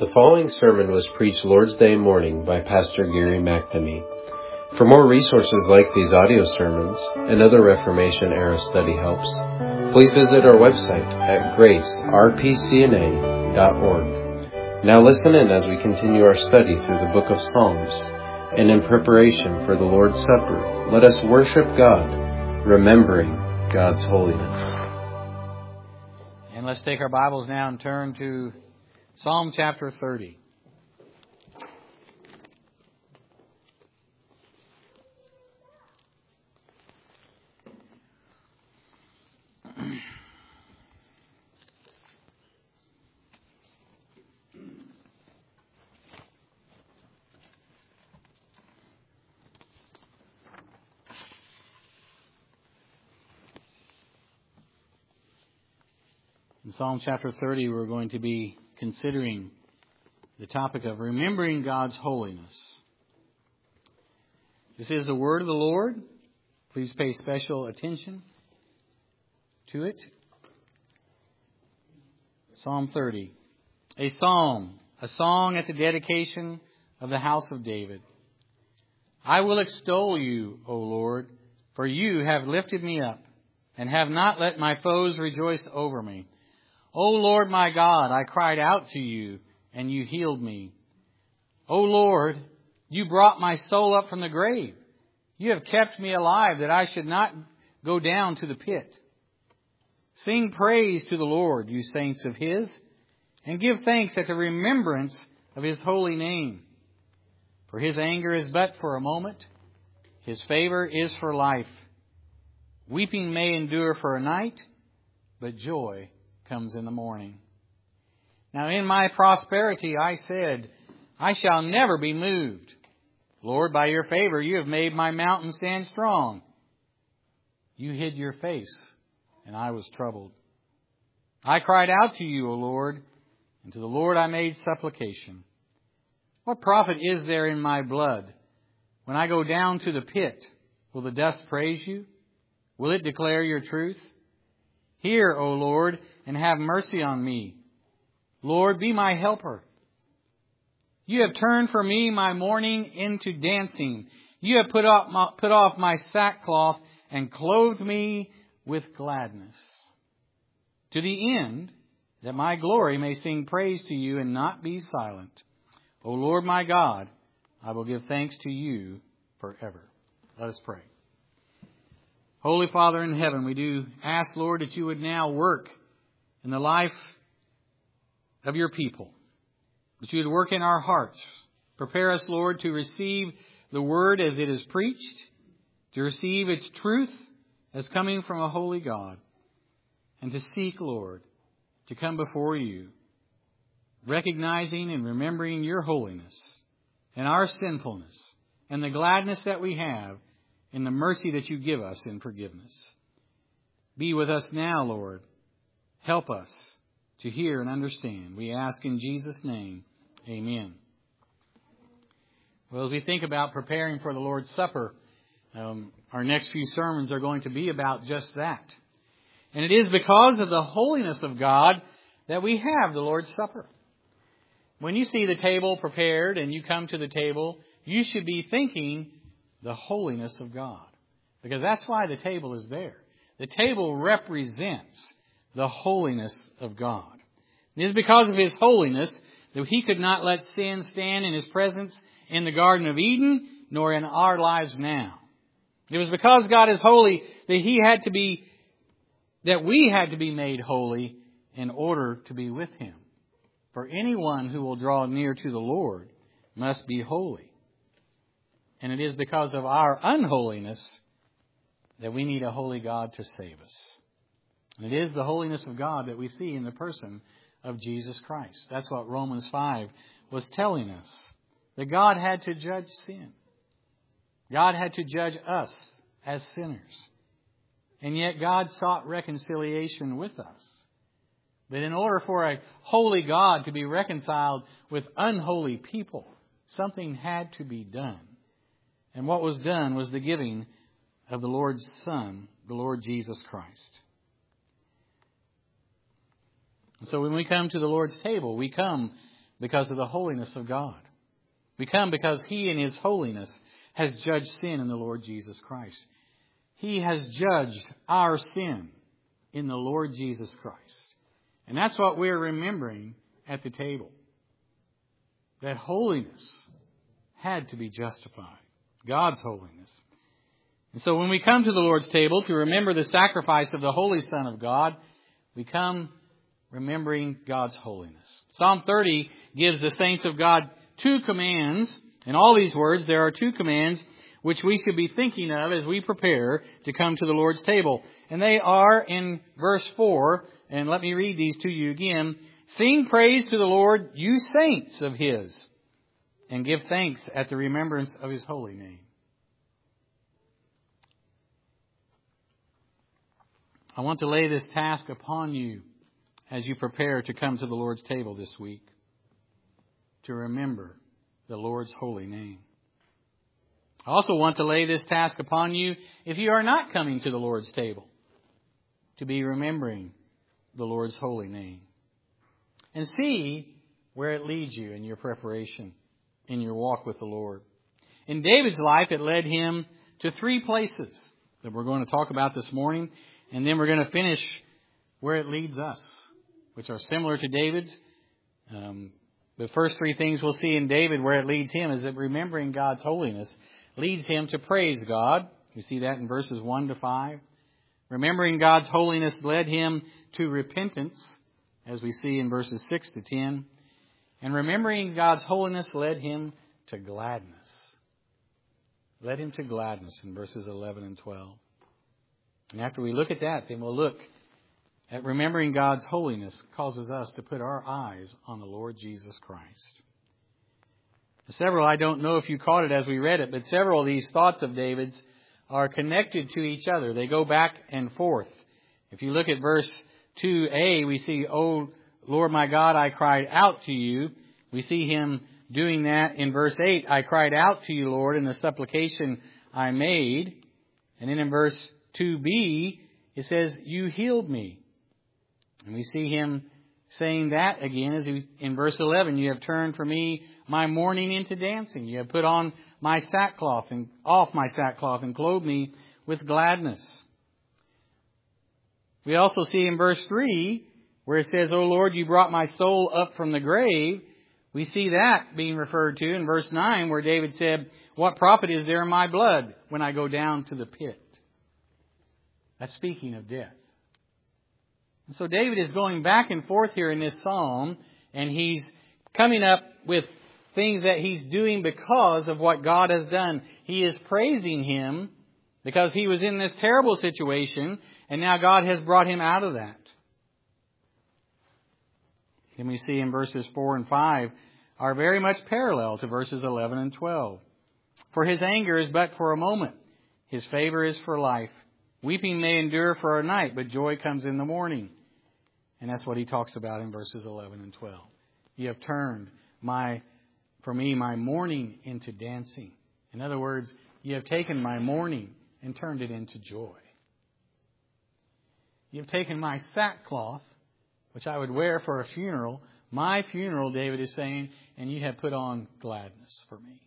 The following sermon was preached Lord's Day morning by Pastor Gary McNamee. For more resources like these audio sermons and other Reformation era study helps, please visit our website at gracerpcna.org. Now listen in as we continue our study through the book of Psalms, and in preparation for the Lord's Supper, let us worship God, remembering God's holiness. And let's take our Bibles now and turn to Psalm chapter 30. In Psalm chapter 30, we're going to be considering the topic of remembering God's holiness. This is the word of the Lord. Please pay special attention to it. Psalm 30. A psalm, a song at the dedication of the house of David. I will extol you, O Lord, for you have lifted me up and have not let my foes rejoice over me. O Lord my God, I cried out to you, and you healed me. O Lord, you brought my soul up from the grave. You have kept me alive, that I should not go down to the pit. Sing praise to the Lord, you saints of His, and give thanks at the remembrance of His holy name. For His anger is but for a moment. His favor is for life. Weeping may endure for a night, but joy comes in the morning. Now in my prosperity I said, I shall never be moved. Lord, by your favor you have made my mountain stand strong. You hid your face, and I was troubled. I cried out to you, O Lord, and to the Lord I made supplication. What profit is there in my blood? When I go down to the pit, will the dust praise you? Will it declare your truth? Hear, O Lord, and have mercy on me. Lord, be my helper. You have turned for me my mourning into dancing. You have put off my sackcloth and clothed me with gladness. To the end that my glory may sing praise to you and not be silent. O Lord my God, I will give thanks to you forever. Let us pray. Holy Father in heaven, we do ask, Lord, that you would now work in the life of your people, that you would work in our hearts. Prepare us, Lord, to receive the word as it is preached, to receive its truth as coming from a holy God, and to seek, Lord, to come before you, recognizing and remembering your holiness and our sinfulness and the gladness that we have in the mercy that you give us in forgiveness. Be with us now, Lord. Help us to hear and understand. We ask in Jesus' name, amen. Well, as we think about preparing for the Lord's Supper, our next few sermons are going to be about just that. And it is because of the holiness of God that we have the Lord's Supper. When you see the table prepared and you come to the table, you should be thinking the holiness of God, because that's why the table is there. The table represents the holiness of God. It is because of His holiness that He could not let sin stand in His presence in the Garden of Eden, nor in our lives now. It was because God is holy that we had to be made holy in order to be with Him. For anyone who will draw near to the Lord must be holy. And it is because of our unholiness that we need a holy God to save us. And it is the holiness of God that we see in the person of Jesus Christ. That's what Romans 5 was telling us. That God had to judge sin. God had to judge us as sinners. And yet God sought reconciliation with us. But in order for a holy God to be reconciled with unholy people, something had to be done. And what was done was the giving of the Lord's Son, the Lord Jesus Christ. And so when we come to the Lord's table, we come because of the holiness of God. We come because He in His holiness has judged sin in the Lord Jesus Christ. He has judged our sin in the Lord Jesus Christ. And that's what we're remembering at the table. That holiness had to be justified. God's holiness. And so when we come to the Lord's table to remember the sacrifice of the Holy Son of God, we come remembering God's holiness. Psalm 30 gives the saints of God two commands. In all these words, there are two commands which we should be thinking of as we prepare to come to the Lord's table. And they are in verse 4, and let me read these to you again. Sing praise to the Lord, you saints of His, and give thanks at the remembrance of His holy name. I want to lay this task upon you as you prepare to come to the Lord's table this week, to remember the Lord's holy name. I also want to lay this task upon you if you are not coming to the Lord's table, to be remembering the Lord's holy name. And see where it leads you in your preparation, in your walk with the Lord. In David's life, it led him to three places that we're going to talk about this morning. And then we're going to finish where it leads us, which are similar to David's. The first three things we'll see in David where it leads him is that remembering God's holiness leads him to praise God. We see that in verses 1 to 5. Remembering God's holiness led him to repentance, as we see in verses 6 to 10. And remembering God's holiness led him to gladness. Led him to gladness in verses 11 and 12. And after we look at that, then we'll look at remembering God's holiness causes us to put our eyes on the Lord Jesus Christ. I don't know if you caught it as we read it, but several of these thoughts of David's are connected to each other. They go back and forth. If you look at verse 2a, we see, "O Lord my God, I cried out to you." We see him doing that in verse 8. "I cried out to you, Lord, in the supplication I made." And then in verse 2b, it says, "You healed me." And we see him saying that again as in verse 11, "You have turned for me my mourning into dancing. You have put on my sackcloth and off my sackcloth and clothed me with gladness." We also see in verse 3 where it says, "O Lord, you brought my soul up from the grave." We see that being referred to in verse 9 where David said, "What profit is there in my blood when I go down to the pit?" That's speaking of death. And so David is going back and forth here in this psalm, and he's coming up with things that he's doing because of what God has done. He is praising Him because he was in this terrible situation, and now God has brought him out of that. And we see in verses 4 and 5 are very much parallel to verses 11 and 12. "For His anger is but for a moment. His favor is for life. Weeping may endure for a night, but joy comes in the morning." And that's what he talks about in verses 11 and 12. "You have turned for me my mourning into dancing." In other words, you have taken my mourning and turned it into joy. "You have taken my sackcloth, which I would wear for a funeral, my funeral," David is saying, "and you have put on gladness for me."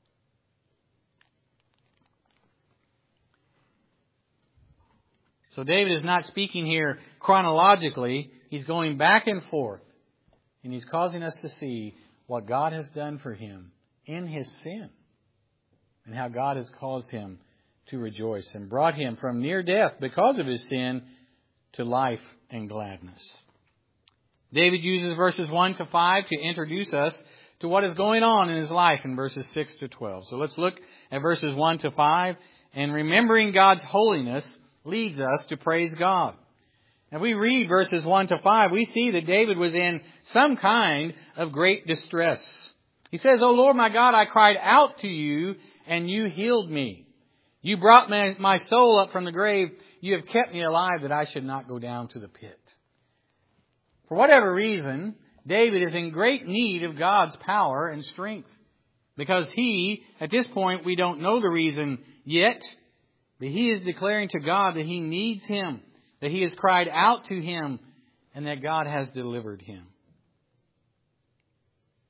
So David is not speaking here chronologically. He's going back and forth. And he's causing us to see what God has done for him in his sin. And how God has caused him to rejoice and brought him from near death because of his sin to life and gladness. David uses verses 1 to 5 to introduce us to what is going on in his life in verses 6 to 12. So let's look at verses 1 to 5. And remembering God's holiness leads us to praise God. And we read verses 1 to 5, we see that David was in some kind of great distress. He says, "O Lord my God, I cried out to you and you healed me. You brought my soul up from the grave. You have kept me alive that I should not go down to the pit." For whatever reason, David is in great need of God's power and strength. Because he, at this point, we don't know the reason yet, but he is declaring to God that he needs Him, that he has cried out to Him, and that God has delivered him.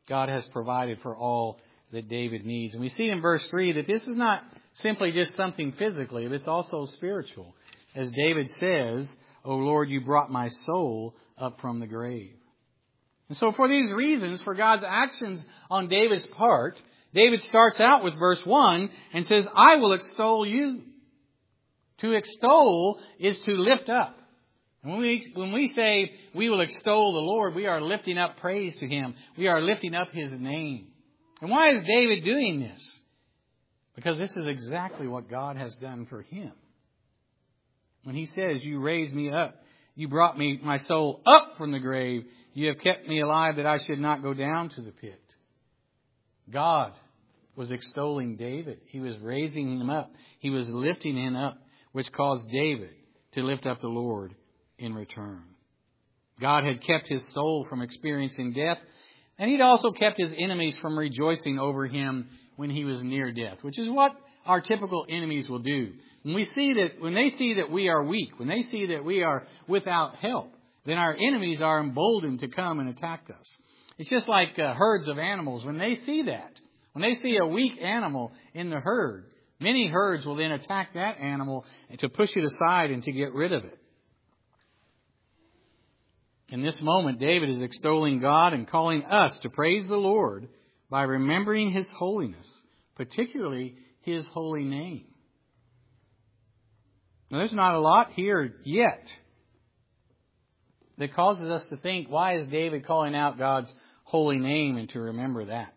God has provided for all that David needs. And we see in verse 3 that this is not simply just something physically, but it's also spiritual. As David says, "O Lord, you brought my soul up from the grave." And so for these reasons, for God's actions on David's part, David starts out with verse 1 and says, "I will extol you." To extol is to lift up. And when we say we will extol the Lord, we are lifting up praise to Him. We are lifting up His name. And why is David doing this? Because this is exactly what God has done for him. When he says, "You raised me up, you brought my soul up from the grave, you have kept me alive that I should not go down to the pit." God was extolling David. He was raising him up. He was lifting him up, which caused David to lift up the Lord in return. God had kept his soul from experiencing death, and He'd also kept His enemies from rejoicing over him when he was near death, which is what our typical enemies will do. When they see that we are weak, when they see that we are without help, then our enemies are emboldened to come and attack us. It's just like herds of animals. When they see that, when they see a weak animal in the herd, many herds will then attack that animal to push it aside and to get rid of it. In this moment, David is extolling God and calling us to praise the Lord by remembering His holiness, particularly His holy name. Now, there's not a lot here yet that causes us to think, why is David calling out God's holy name, and to remember that?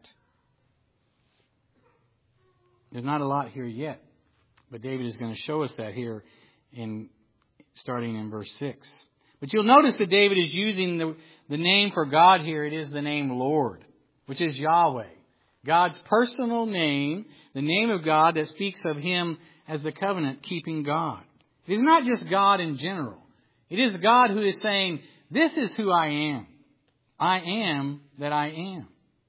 There's not a lot here yet, but David is going to show us that here starting in verse 6. But you'll notice that David is using the name for God here. It is the name Lord, which is Yahweh. God's personal name, the name of God that speaks of Him as the covenant-keeping God. It is not just God in general. It is God who is saying, "This is who I am. I am that I am.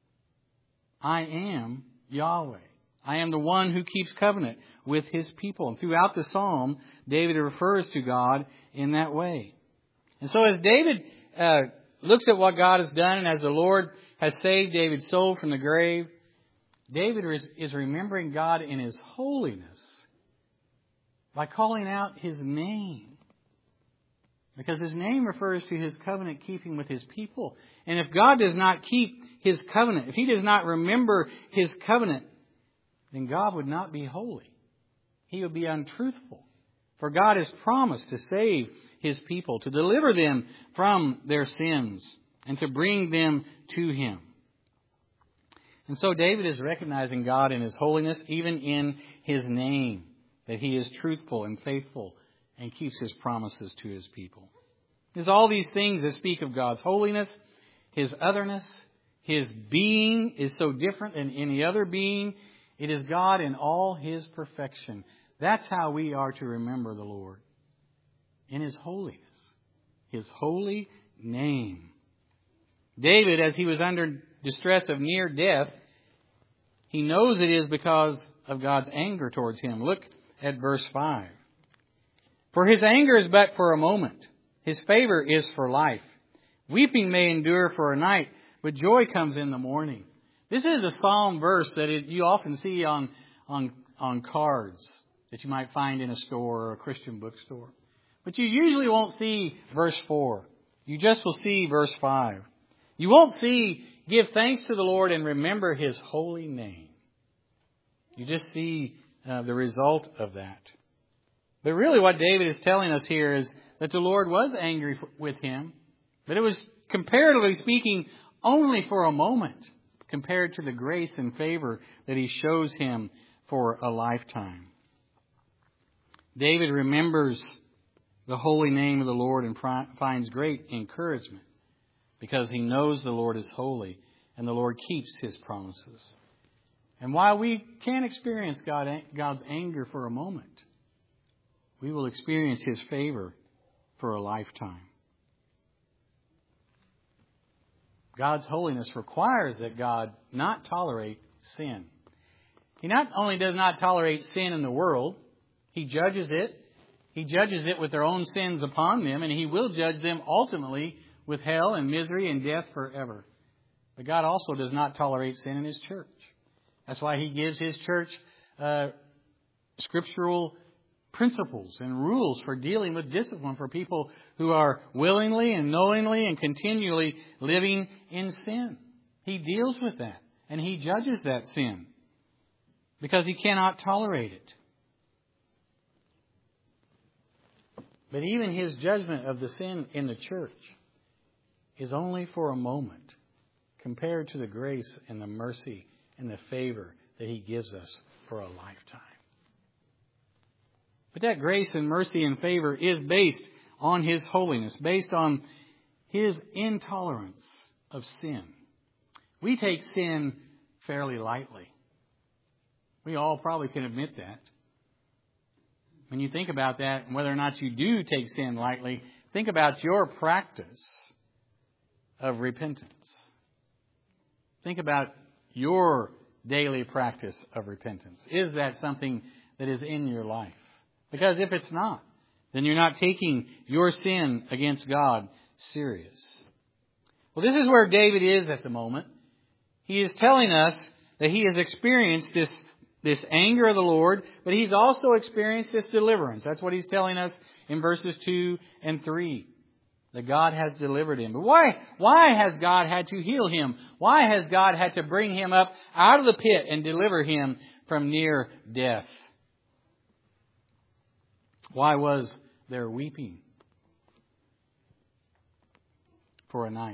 I am Yahweh. I am the one who keeps covenant with His people." And throughout the psalm, David refers to God in that way. And so as David looks at what God has done, and as the Lord has saved David's soul from the grave, David is remembering God in His holiness by calling out His name. Because His name refers to His covenant keeping with His people. And if God does not keep His covenant, if He does not remember His covenant, then God would not be holy. He would be untruthful. For God has promised to save His people, to deliver them from their sins, and to bring them to Him. And so David is recognizing God in His holiness, even in His name, that He is truthful and faithful and keeps His promises to His people. There's all these things that speak of God's holiness, His otherness, His being is so different than any other being. It is God in all His perfection. That's how we are to remember the Lord. In His holiness. His holy name. David, as he was under distress of near death, he knows it is because of God's anger towards him. Look at verse 5. "For His anger is but for a moment. His favor is for life. Weeping may endure for a night, but joy comes in the morning." This is a psalm verse that you often see on cards that you might find in a store or a Christian bookstore. But you usually won't see verse 4. You just will see verse 5. You won't see, "Give thanks to the Lord and remember His holy name." You just see the result of that. But really what David is telling us here is that the Lord was angry with him, but it was, comparatively speaking, only for a moment compared to the grace and favor that He shows him for a lifetime. David remembers the holy name of the Lord and finds great encouragement because he knows the Lord is holy and the Lord keeps His promises. And while we can't experience God's anger for a moment, we will experience His favor for a lifetime. God's holiness requires that God not tolerate sin. He not only does not tolerate sin in the world, He judges it. He judges it with their own sins upon them, and He will judge them ultimately with hell and misery and death forever. But God also does not tolerate sin in His church. That's why He gives His church scriptural principles and rules for dealing with discipline for people who are willingly and knowingly and continually living in sin. He deals with that, and He judges that sin because He cannot tolerate it. But even His judgment of the sin in the church is only for a moment compared to the grace and the mercy and the favor that He gives us for a lifetime. But that grace and mercy and favor is based on His holiness, based on His intolerance of sin. We take sin fairly lightly. We all probably can admit that. When you think about that, and whether or not you do take sin lightly, think about your practice of repentance. Think about your daily practice of repentance. Is that something that is in your life? Because if it's not, then you're not taking your sin against God serious. Well, this is where David is at the moment. He is telling us that he has experienced this anger of the Lord, but he's also experienced this deliverance. That's what he's telling us in verses 2 and 3. That God has delivered him. But why has God had to heal him? Why has God had to bring him up out of the pit and deliver him from near death? Why was there weeping for a night?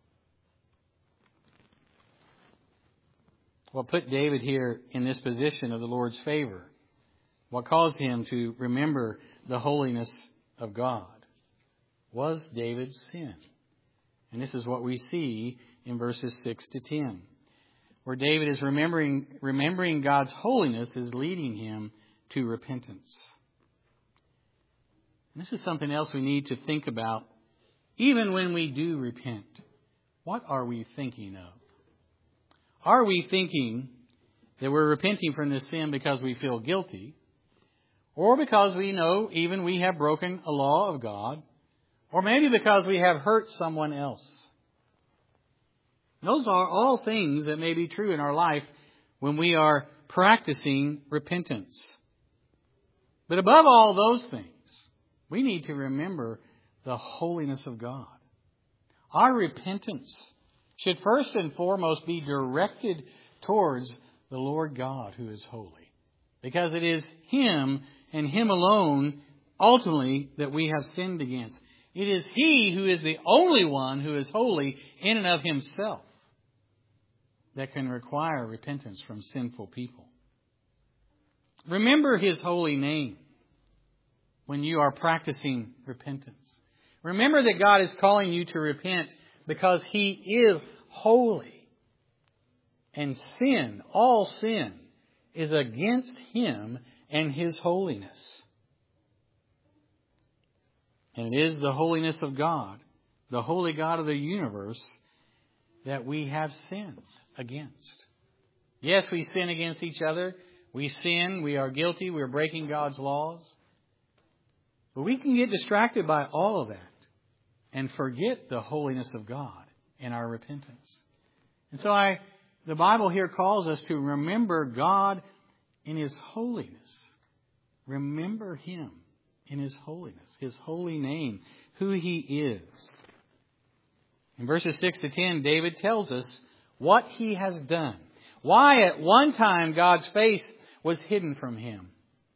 What put David here in this position of the Lord's favor? What caused him to remember the holiness of God? Was David's sin. And this is what we see in verses 6 to 10. Where David is remembering God's holiness is leading him to repentance. And this is something else we need to think about. Even when we do repent, what are we thinking of? Are we thinking that we're repenting from this sin because we feel guilty? Or because we know even we have broken a law of God? Or maybe because we have hurt someone else. Those are all things that may be true in our life when we are practicing repentance. But above all those things, we need to remember the holiness of God. Our repentance should first and foremost be directed towards the Lord God who is holy. Because it is Him and Him alone ultimately that we have sinned against. It is He who is the only one who is holy in and of Himself that can require repentance from sinful people. Remember His holy name when you are practicing repentance. Remember that God is calling you to repent because He is holy. And sin, all sin, is against Him and His holiness. And it is the holiness of God, the holy God of the universe, that we have sinned against. Yes, we sin against each other. We sin. We are guilty. We are breaking God's laws. But we can get distracted by all of that and forget the holiness of God in our repentance. And so the Bible here calls us to remember God in His holiness. Remember Him in His holiness, His holy name, who He is. In verses 6 to 10, David tells us what he has done. Why at one time God's face was hidden from him.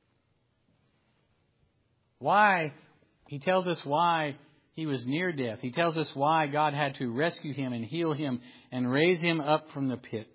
Why? He tells us why he was near death. He tells us why God had to rescue him and heal him and raise him up from the pit.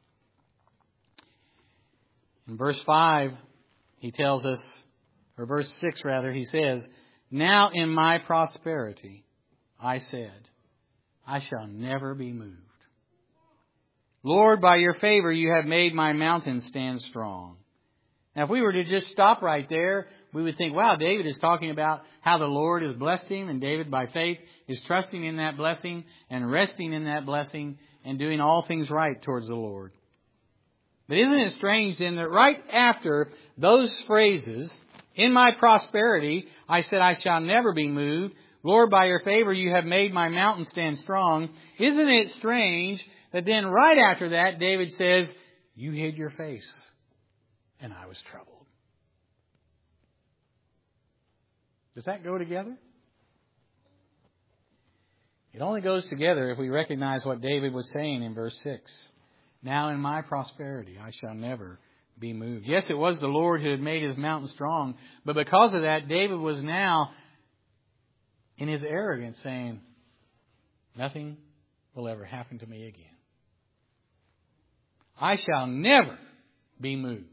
In verse 5, he tells us, or verse 6 rather, he says, "Now in my prosperity, I said, I shall never be moved. Lord, by your favor, you have made my mountain stand strong." Now, if we were to just stop right there, we would think, wow, David is talking about how the Lord has blessed him, and David, by faith, is trusting in that blessing and resting in that blessing and doing all things right towards the Lord. But isn't it strange then that right after those phrases, "In my prosperity, I said I shall never be moved. Lord, by your favor, you have made my mountain stand strong." Isn't it strange that then right after that, David says, you hid your face, and I was troubled. Does that go together? It only goes together if we recognize what David was saying in verse 6. Now in my prosperity I shall never be moved. Yes, it was the Lord who had made his mountain strong, but because of that, David was now in his arrogance saying, nothing will ever happen to me again. I shall never be moved.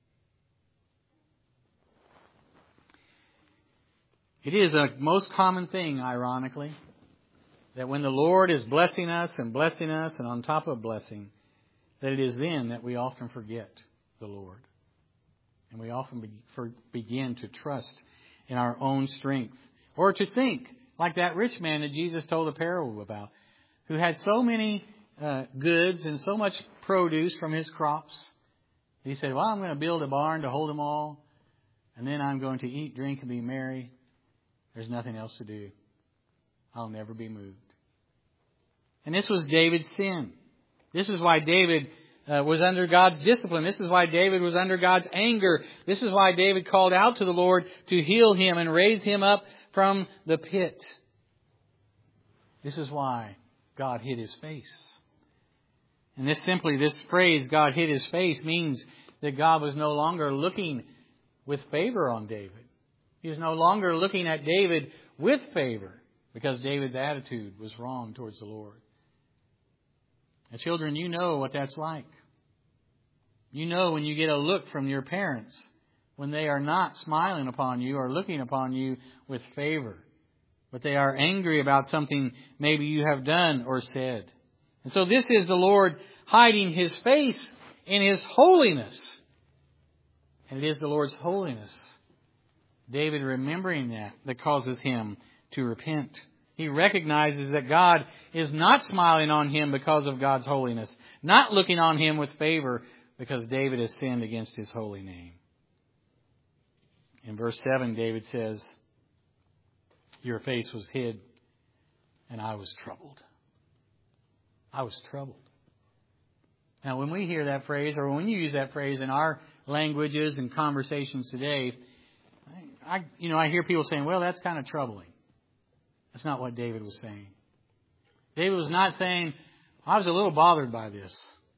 It is a most common thing, ironically, that when the Lord is blessing us and on top of blessing, that it is then that we often forget the Lord. And we often begin to trust in our own strength. Or to think, like that rich man that Jesus told a parable about, who had so many goods and so much produce from his crops. He said, well, I'm going to build a barn to hold them all, and then I'm going to eat, drink, and be merry. There's nothing else to do. I'll never be moved. And this was David's sin. This is why David was under God's discipline. This is why David was under God's anger. This is why David called out to the Lord to heal him and raise him up from the pit. This is why God hid his face. And this phrase, God hid his face, means that God was no longer looking with favor on David. He was no longer looking at David with favor because David's attitude was wrong towards the Lord. Now, children, you know what that's like. You know when you get a look from your parents when they are not smiling upon you or looking upon you with favor, but they are angry about something maybe you have done or said. And so this is the Lord hiding his face in his holiness. And it is the Lord's holiness, David remembering that causes him to repent. He recognizes that God is not smiling on him because of God's holiness, not looking on him with favor because David has sinned against his holy name. In verse 7, David says, your face was hid, and I was troubled. I was troubled. Now, when we hear that phrase, or when you use that phrase in our languages and conversations today, I hear people saying, well, that's kind of troubling. That's not what David was saying. David was not saying, I was a little bothered by this.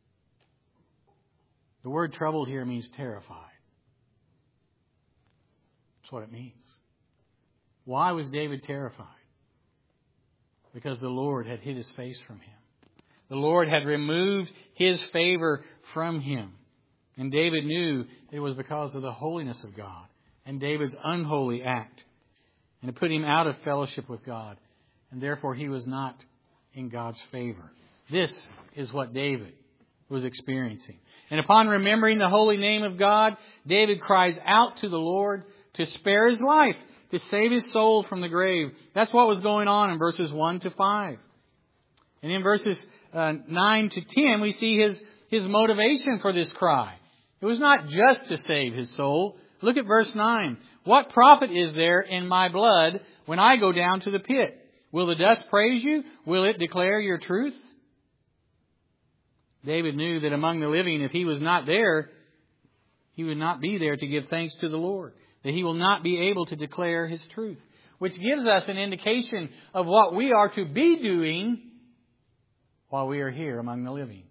The word troubled here means terrified. That's what it means. Why was David terrified? Because the Lord had hid his face from him. The Lord had removed his favor from him. And David knew it was because of the holiness of God and David's unholy act. And it put him out of fellowship with God. And therefore he was not in God's favor. This is what David was experiencing. And upon remembering the holy name of God, David cries out to the Lord to spare his life, to save his soul from the grave. That's what was going on in verses 1 to 5. And in verses 9 to 10, we see his motivation for this cry. It was not just to save his soul. Look at verse 9. What profit is there in my blood when I go down to the pit? Will the dust praise you? Will it declare your truth? David knew that among the living, if he was not there, he would not be there to give thanks to the Lord. That he will not be able to declare his truth. Which gives us an indication of what we are to be doing while we are here among the living.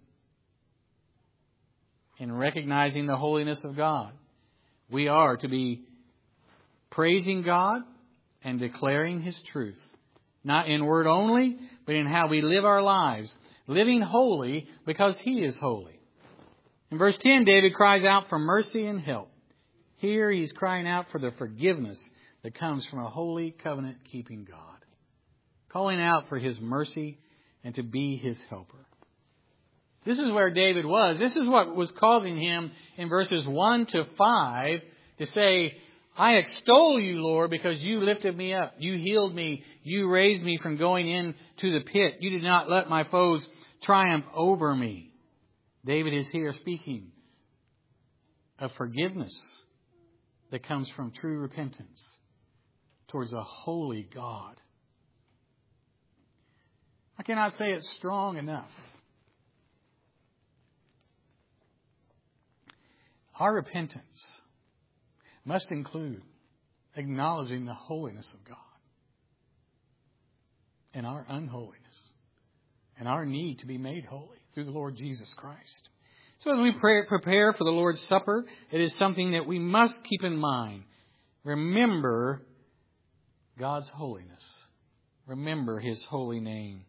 In recognizing the holiness of God, we are to be praising God and declaring his truth. Not in word only, but in how we live our lives. Living holy because he is holy. In verse 10, David cries out for mercy and help. Here he's crying out for the forgiveness that comes from a holy covenant-keeping God. Calling out for his mercy and to be his helper. This is where David was. This is what was causing him in verses 1 to 5 to say, I extol you, Lord, because you lifted me up. You healed me. You raised me from going into the pit. You did not let my foes triumph over me. David is here speaking of forgiveness that comes from true repentance towards a holy God. I cannot say it strong enough Our repentance must include acknowledging the holiness of God and our unholiness and our need to be made holy through the Lord Jesus Christ. So as we prepare for the Lord's Supper, it is something that we must keep in mind. Remember God's holiness. Remember His holy name.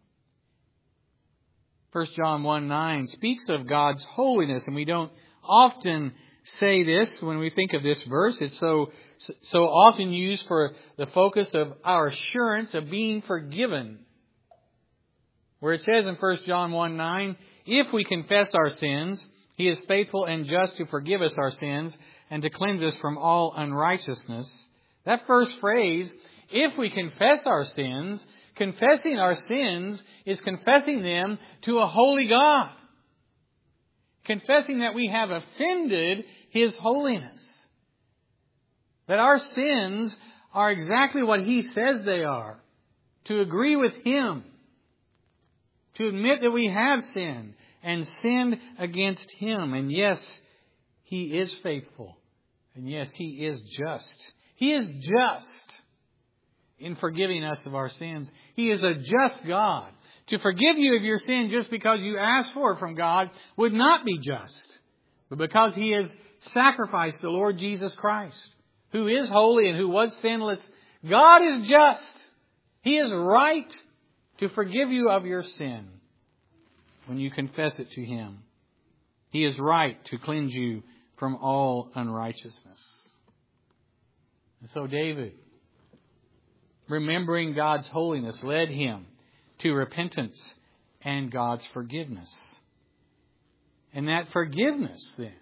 1 John 1:9 speaks of God's holiness, and we don't often say this when we think of this verse. It's so often used for the focus of our assurance of being forgiven. Where it says in 1 John 1:9, if we confess our sins, He is faithful and just to forgive us our sins and to cleanse us from all unrighteousness. That first phrase, if we confess our sins, confessing our sins is confessing them to a holy God. Confessing that we have offended His holiness. That our sins are exactly what He says they are. To agree with Him. To admit that we have sinned and sinned against Him. And yes, He is faithful. And yes, He is just. He is just in forgiving us of our sins. He is a just God. To forgive you of your sin just because you asked for it from God would not be just. But because He has sacrificed the Lord Jesus Christ, who is holy and who was sinless, God is just. He is right to forgive you of your sin when you confess it to Him. He is right to cleanse you from all unrighteousness. And so David, remembering God's holiness, led him to repentance and God's forgiveness. And that forgiveness then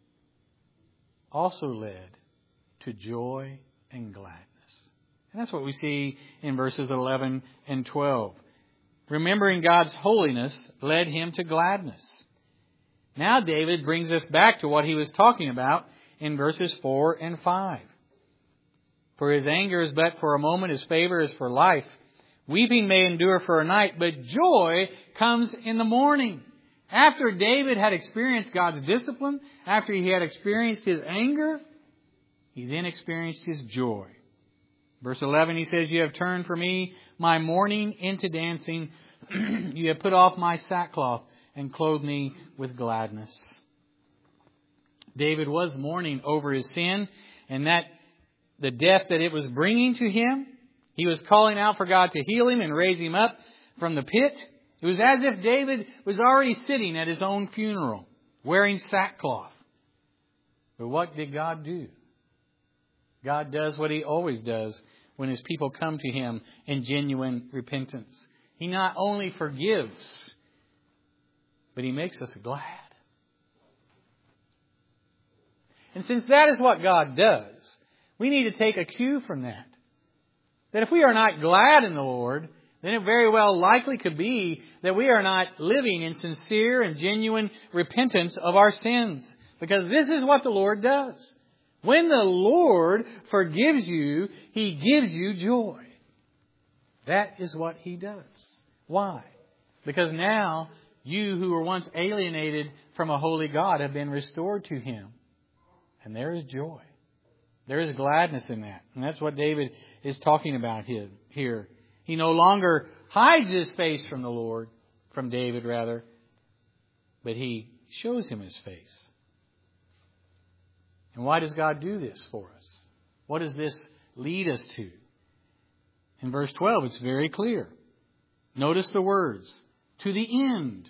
also led to joy and gladness. And that's what we see in verses 11 and 12. Remembering God's holiness led him to gladness. Now David brings us back to what he was talking about in verses 4 and 5. For His anger is but for a moment, His favor is for life. Weeping may endure for a night, but joy comes in the morning. After David had experienced God's discipline, after he had experienced His anger, he then experienced His joy. Verse 11, he says, you have turned for me my mourning into dancing. You have put off my sackcloth and clothed me with gladness. David was mourning over his sin and that the death that it was bringing to him. He was calling out for God to heal him and raise him up from the pit. It was as if David was already sitting at his own funeral, wearing sackcloth. But what did God do? God does what He always does when His people come to Him in genuine repentance. He not only forgives, but He makes us glad. And since that is what God does, we need to take a cue from that. That if we are not glad in the Lord, then it very well likely could be that we are not living in sincere and genuine repentance of our sins. Because this is what the Lord does. When the Lord forgives you, He gives you joy. That is what He does. Why? Because now you who were once alienated from a holy God have been restored to Him. And there is joy. There is gladness in that. And that's what David is talking about here. He no longer hides his face from the Lord, from David rather, but he shows him His face. And why does God do this for us? What does this lead us to? In verse 12, it's very clear. Notice the words, to the end,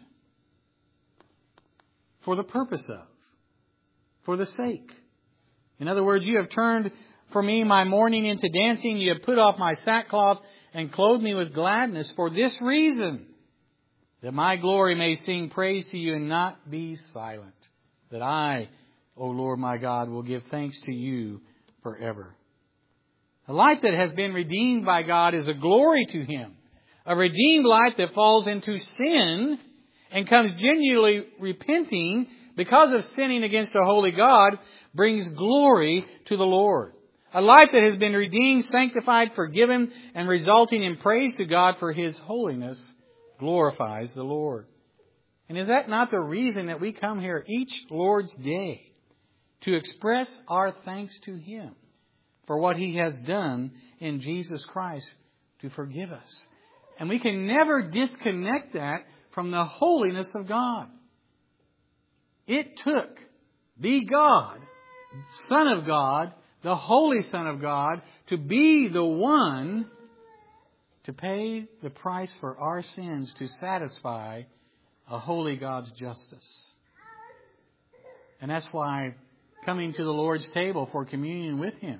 for the purpose of, for the sake. In other words, you have turned for me my mourning into dancing. You have put off my sackcloth and clothed me with gladness for this reason, that my glory may sing praise to you and not be silent. That I, O Lord my God, will give thanks to you forever. A life that has been redeemed by God is a glory to Him. A redeemed life that falls into sin and comes genuinely repenting because of sinning against a holy God brings glory to the Lord. A life that has been redeemed, sanctified, forgiven, and resulting in praise to God for His holiness glorifies the Lord. And is that not the reason that we come here each Lord's Day? to express our thanks to Him for what He has done in Jesus Christ to forgive us. And we can never disconnect that from the holiness of God. It took the God, Son of God, the Holy Son of God, to be the one to pay the price for our sins to satisfy a holy God's justice. And that's why coming to the Lord's table for communion with Him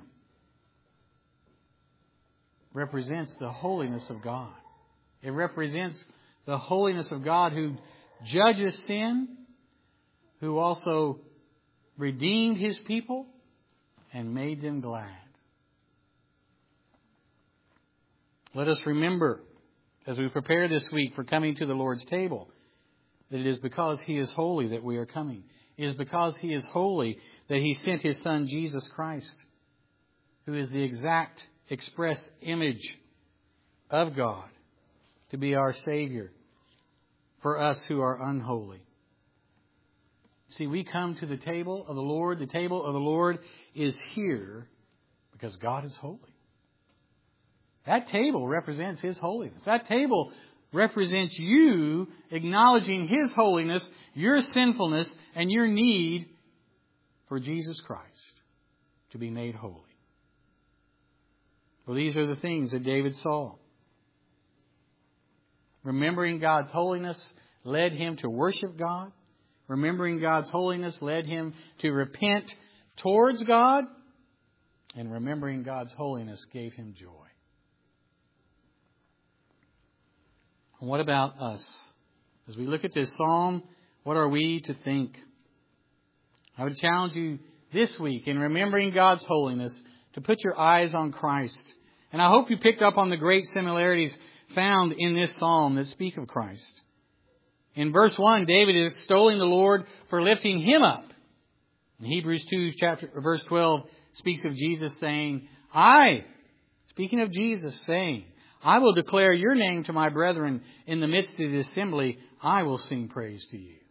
represents the holiness of God. It represents the holiness of God who judges sin, who also redeemed His people and made them glad. Let us remember, as we prepare this week for coming to the Lord's table, that it is because He is holy that we are coming. It is because He is holy that He sent His Son, Jesus Christ, who is the exact express image of God, to be our Savior for us who are unholy. See, we come to the table of the Lord. The table of the Lord is here because God is holy. That table represents His holiness. That table represents you acknowledging His holiness, your sinfulness, and your need for Jesus Christ to be made holy. Well, these are the things that David saw. Remembering God's holiness led him to worship God. Remembering God's holiness led him to repent towards God. And remembering God's holiness gave him joy. And what about us? As we look at this psalm, what are we to think? I would challenge you this week in remembering God's holiness to put your eyes on Christ. And I hope you picked up on the great similarities found in this psalm that speak of Christ. In verse 1, David is extolling the Lord for lifting him up. In Hebrews 2, verse 12, speaks of Jesus saying, speaking of Jesus, saying, I will declare your name to my brethren in the midst of the assembly. I will sing praise to you.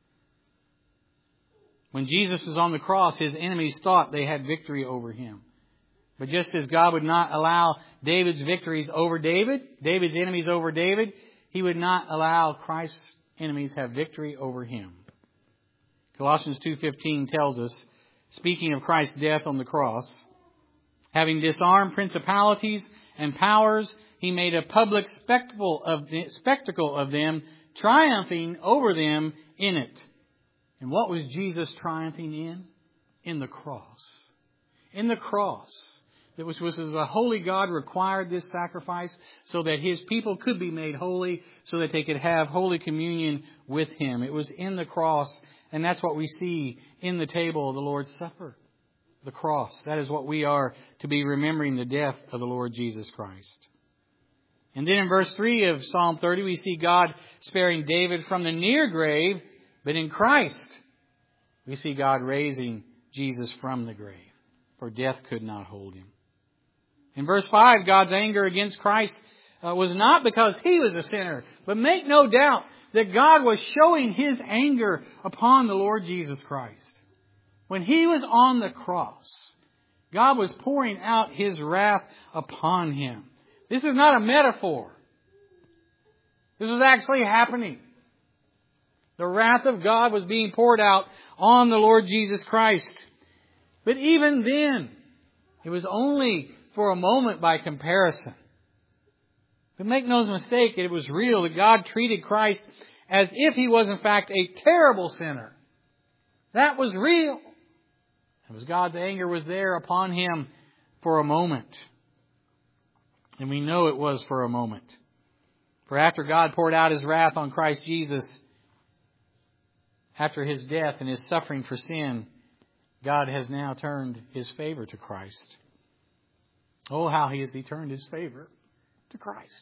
When Jesus was on the cross, His enemies thought they had victory over Him. But just as God would not allow David's victories over David's enemies over David, He would not allow Christ's enemies have victory over Him. Colossians 2:15 tells us, speaking of Christ's death on the cross, having disarmed principalities and powers, He made a public spectacle of them, triumphing over them in it. And what was Jesus triumphing in? In the cross. In the cross. It was the holy God required this sacrifice so that His people could be made holy, so that they could have holy communion with Him. It was in the cross, and that's what we see in the table of the Lord's Supper. The cross. That is what we are to be remembering, the death of the Lord Jesus Christ. And then in verse 3 of Psalm 30, we see God sparing David from the near grave, but in Christ, we see God raising Jesus from the grave, for death could not hold Him. In verse 5, God's anger against Christ was not because He was a sinner, but make no doubt that God was showing His anger upon the Lord Jesus Christ. When He was on the cross, God was pouring out His wrath upon Him. This is not a metaphor. This was actually happening. The wrath of God was being poured out on the Lord Jesus Christ. But even then, it was only for a moment by comparison. But make no mistake, it was real that God treated Christ as if He was in fact a terrible sinner. That was real. It was God's anger was there upon Him for a moment. And we know it was for a moment. For after God poured out His wrath on Christ Jesus, after His death and His suffering for sin, God has now turned His favor to Christ. Oh, how He has turned His favor to Christ.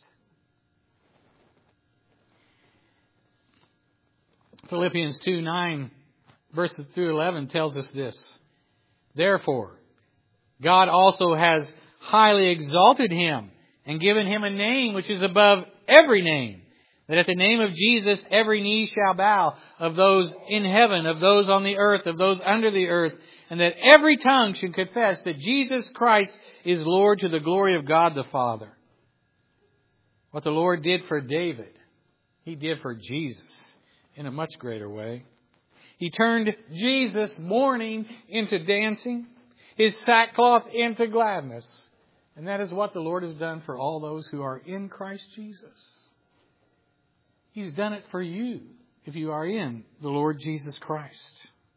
Philippians 2:9, verses through 11 tells us this. Therefore, God also has highly exalted Him and given Him a name which is above every name, That at the name of Jesus, every knee shall bow, of those in heaven, of those on the earth, of those under the earth, and that every tongue should confess that Jesus Christ is Lord to the glory of God the Father. What the Lord did for David, He did for Jesus in a much greater way. He turned Jesus' mourning into dancing, His sackcloth into gladness. And that is what the Lord has done for all those who are in Christ Jesus. He's done it for you if you are in the Lord Jesus Christ.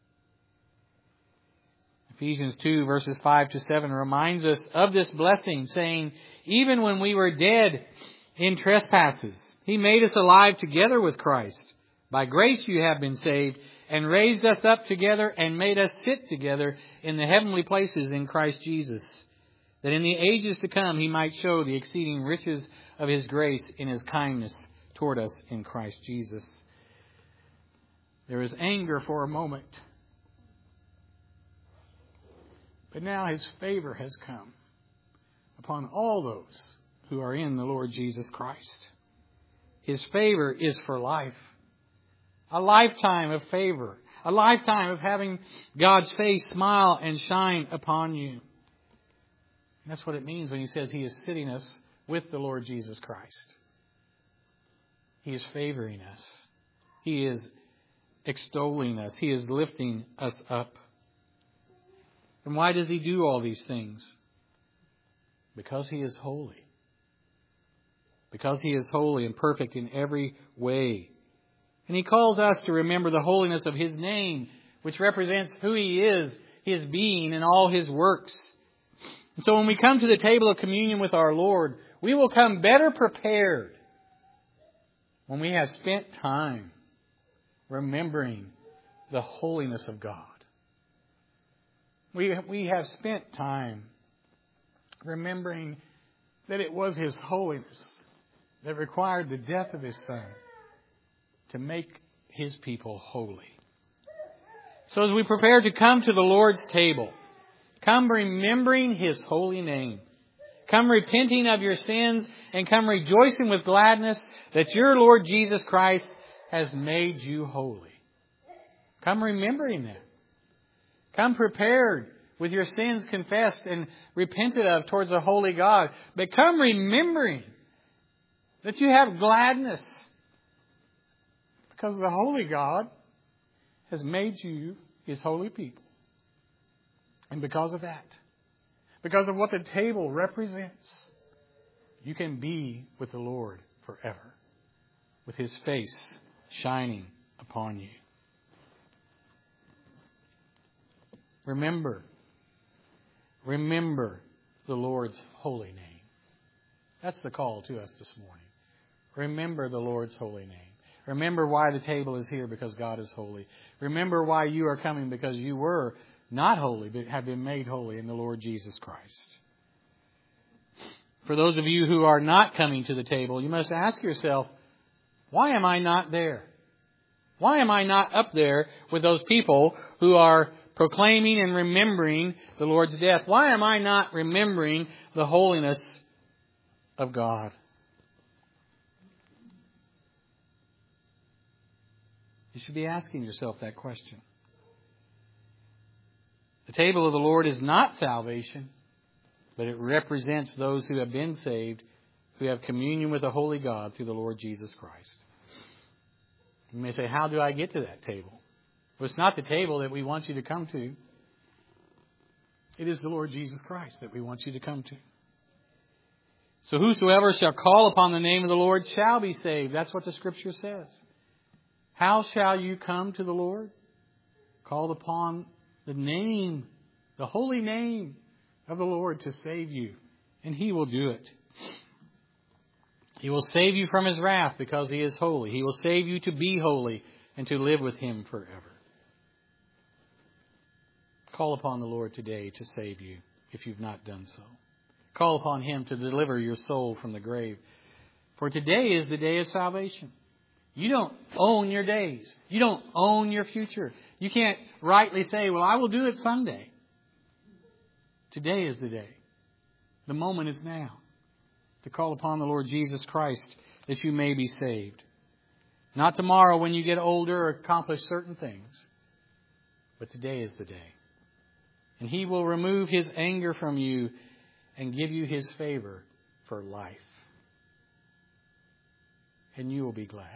Ephesians 2 verses 5 to 7 reminds us of this blessing, saying, even when we were dead in trespasses, He made us alive together with Christ. By grace you have been saved, and raised us up together and made us sit together in the heavenly places in Christ Jesus, that in the ages to come He might show the exceeding riches of His grace in His kindness toward us in Christ Jesus. There is anger for a moment, but now His favor has come upon all those who are in the Lord Jesus Christ. His favor is for life. A lifetime of favor. A lifetime of having God's face smile and shine upon you. And that's what it means when He says He is sitting us with the Lord Jesus Christ. He is favoring us. He is extolling us. He is lifting us up. And why does He do all these things? Because He is holy. Because He is holy and perfect in every way. And He calls us to remember the holiness of His name, which represents who He is, His being, and all His works. And so when we come to the table of communion with our Lord, we will come better prepared when we have spent time remembering the holiness of God. We have spent time remembering that it was His holiness that required the death of His Son to make His people holy. So as we prepare to come to the Lord's table, come remembering His holy name. Come repenting of your sins and come rejoicing with gladness that your Lord Jesus Christ has made you holy. Come remembering that. Come prepared with your sins confessed and repented of towards a holy God. But come remembering that you have gladness because the holy God has made you His holy people. And because of that, because of what the table represents, you can be with the Lord forever, with His face shining upon you. Remember the Lord's holy name. That's the call to us this morning. Remember the Lord's holy name. Remember why the table is here, because God is holy. Remember why you are coming, because you were not holy, but have been made holy in the Lord Jesus Christ. For those of you who are not coming to the table, you must ask yourself, why am I not there? Why am I not up there with those people who are proclaiming and remembering the Lord's death? Why am I not remembering the holiness of God? You should be asking yourself that question. The table of the Lord is not salvation, but it represents those who have been saved, who have communion with the holy God through the Lord Jesus Christ. You may say, how do I get to that table? Well, it's not the table that we want you to come to. It is the Lord Jesus Christ that we want you to come to. So whosoever shall call upon the name of the Lord shall be saved. That's what the Scripture says. How shall you come to the Lord? Called upon the name, the holy name of the Lord to save you. And He will do it. He will save you from His wrath because He is holy. He will save you to be holy and to live with Him forever. Call upon the Lord today to save you if you've not done so. Call upon Him to deliver your soul from the grave. For today is the day of salvation. You don't own your days. You don't own your future. You can't rightly say, well, I will do it Sunday. Today is the day. The moment is now to call upon the Lord Jesus Christ that you may be saved. Not tomorrow when you get older or accomplish certain things. But today is the day. And He will remove His anger from you and give you His favor for life. And you will be glad.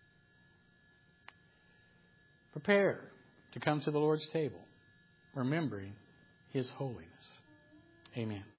Prepare to come to the Lord's table, remembering His holiness. Amen.